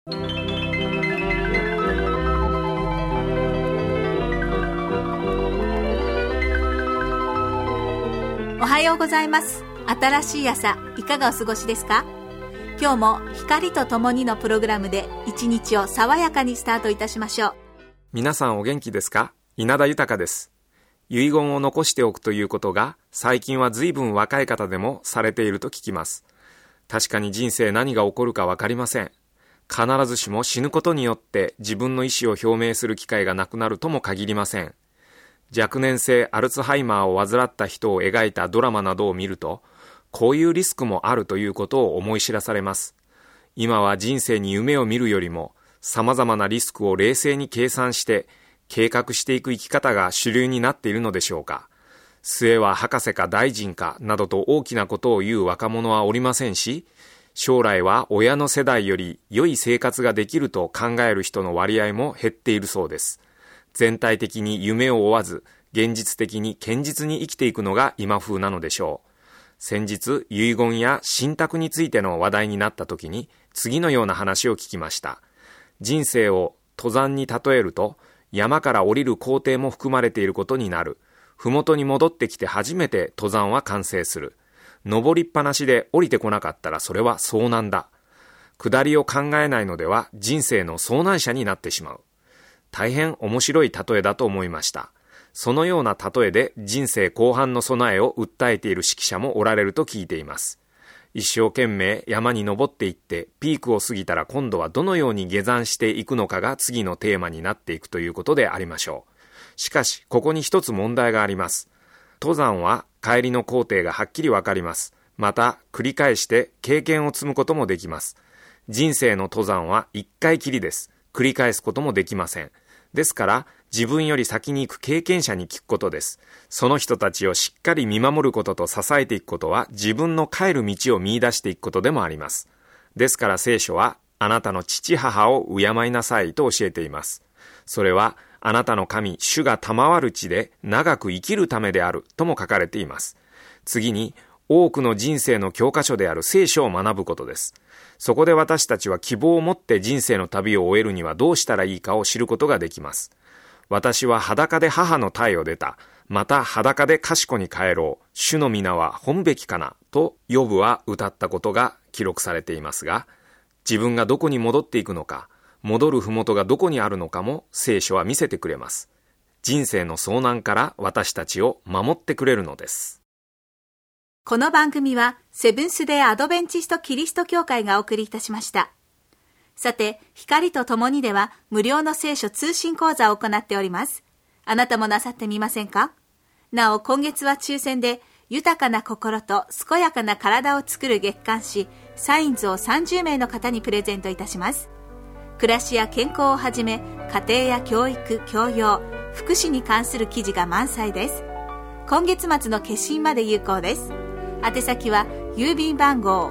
おはようございます。新しい朝、いかがお過ごしですか？今日も光とともにのプログラムで一日を爽やかにスタートいたしましょう。 皆さんお元気ですか？稲田豊です。遺言を残しておくということが最近は随分若い方でもされていると聞きます。確かに人生何が起こるか分かりません。必ずしも死ぬことによって自分の意思を表明する機会がなくなるとも限りません。若年性アルツハイマーを患った人を描いたドラマなどを見ると、こういうリスクもあるということを思い知らされます。今は人生に夢を見るよりも、様々なリスクを冷静に計算して計画していく生き方が主流になっているのでしょうか。末は博士か大臣かなどと大きなことを言う若者はおりませんし、将来は親の世代より良い生活ができると考える人の割合も減っているそうです。全体的に夢を追わず、現実的に堅実に生きていくのが今風なのでしょう。先日、遺言や信託についての話題になった時に、次のような話を聞きました。人生を登山に例えると、山から降りる工程も含まれていることになる。ふもとに戻ってきて初めて登山は完成する。登りっぱなしで降りてこなかったらそれは遭難だ。下りを考えないのでは人生の遭難者になってしまう。大変面白い例えだと思いました。そのような例えで人生後半の備えを訴えている指揮者もおられると聞いています。一生懸命山に登っていってピークを過ぎたら今度はどのように下山していくのかが次のテーマになっていくということでありましょう。しかしここに一つ問題があります。登山は帰りの工程がはっきりわかります。また繰り返して経験を積むこともできます。人生の登山は一回きりです。繰り返すこともできません。ですから自分より先に行く経験者に聞くことです。その人たちをしっかり見守ることと支えていくことは自分の帰る道を見出していくことでもあります。ですから聖書はあなたの父母を敬いなさいと教えています。それはあなたの神主が賜る地で長く生きるためであるとも書かれています。次に多くの人生の教科書である聖書を学ぶことです。そこで私たちは希望を持って人生の旅を終えるにはどうしたらいいかを知ることができます。私は裸で母の胎を出た。また裸で賢に帰ろう。主の皆は褒むべきかな。とヨブは歌ったことが記録されていますが、自分がどこに戻っていくのか、戻る麓がどこにあるのかも聖書は見せてくれます。人生の遭難から私たちを守ってくれるのです。 この番組はセブンスデーアドベンチストキリスト教会がお送りいたしました。さて、光とともにでは無料の聖書通信講座を行っております。あなたもなさってみませんか？なお、今月は抽選で豊かな心と健やかな体を作る月刊誌サインズを30名の方にプレゼントいたします。暮らしや健康をはじめ家庭や教育、教養、福祉に関する記事が満載です。今月末の決心まで有効です。宛先は郵便番号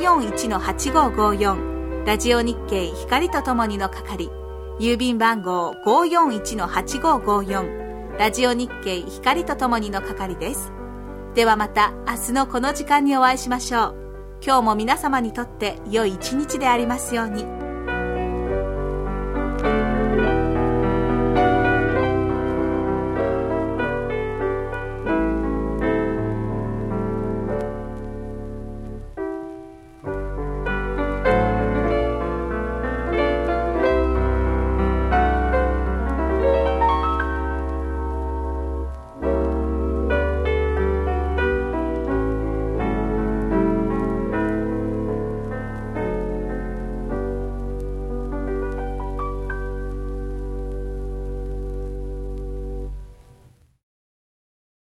541-8554 ラジオ日経光とともにの係、郵便番号 541-8554 ラジオ日経光とともにの係です。ではまた明日のこの時間にお会いしましょう。今日も皆様にとって良い一日でありますように。